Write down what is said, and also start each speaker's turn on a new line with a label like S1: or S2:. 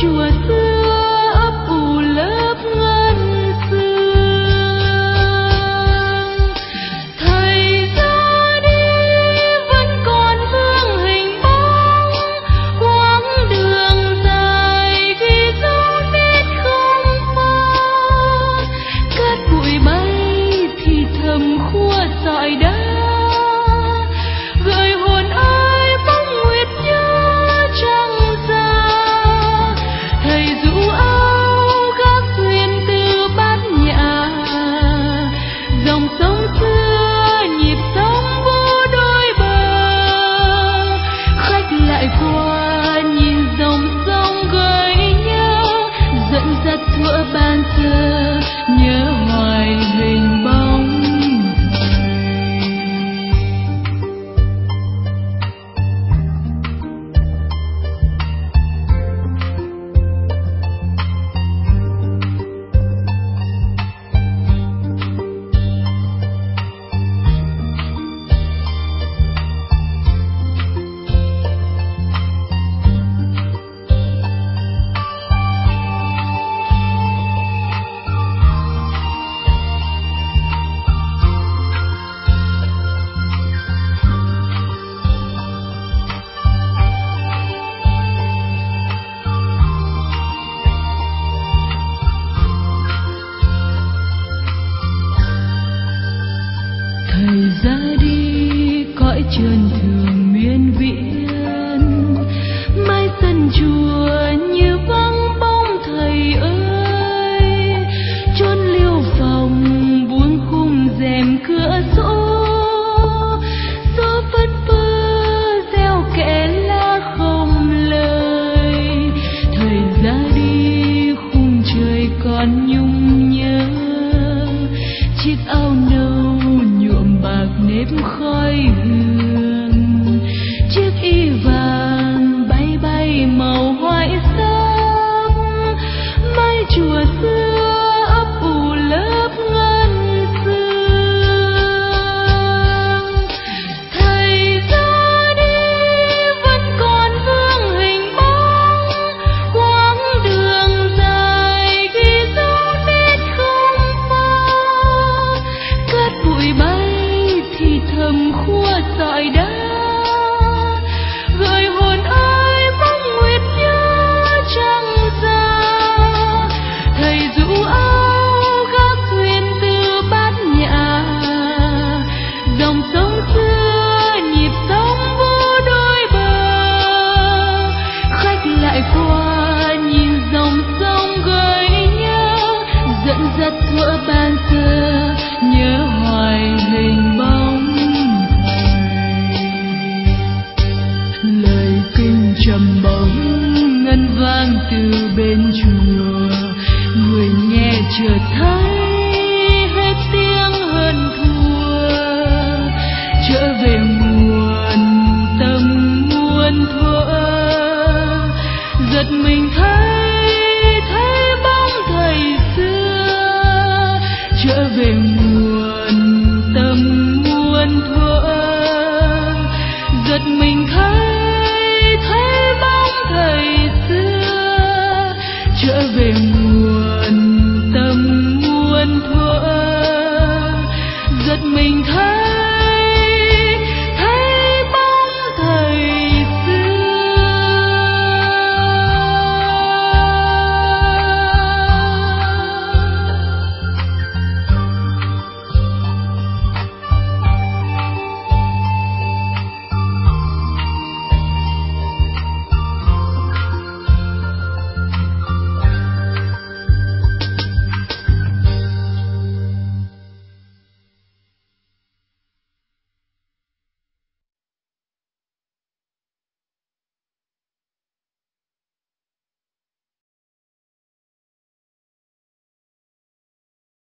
S1: chùa xưa ấp ủ lớp ngân sương. Thầy ra đi vẫn còn vương hình bóng, quãng đường dài ghi dấu nét không phai. Cát bụi bay thì thầm khua dọi đá, gợi hồn ai bóng nguyệt nhớ trăng già. Thầy rũ áo gác thuyền từ bát nhã, dòng sông xưa nhịp sóng vô đôi bờ. Khách lại qua nhìn dòng sông gợi nhớ, dẫn dắt thuở ban giờ nhớ hoài hình bóng ra đi cõi trần thường miên viễn. Mai sân chùa như vắng bóng thầy ơi, chốn liêu phòng buông khung rèm cửa sổ. Gió phất phơ reo kẽ lá không lời, thầy ra đi khung trời còn nhung nhớ. Chiếc áo nâu nhuộm bạc nếp khói hương, chiếc y vàng bay bay màu hoại sắc. Mái chùa xưa ấp ủ lớp ngân sương. Thầy ra đi vẫn còn vương hình bóng, quãng đường dài ghi dấu nét không phai. Cát bụi bay thì thầm khua dọi đá, gợi hồn ai bóng nguyệt nhớ trăng già. Thầy rũ áo gác thuyền từ bát nhã, dòng sông xưa nhịp sóng vô đôi bờ. Khách lại qua nhìn dòng sông gợi nhớ, dẫn dắt thuở ban giờ nhớ hoài hình bóng thầy. Lời kinh trầm bổng ngân vang từ bên chùa, người nghe chợt thấy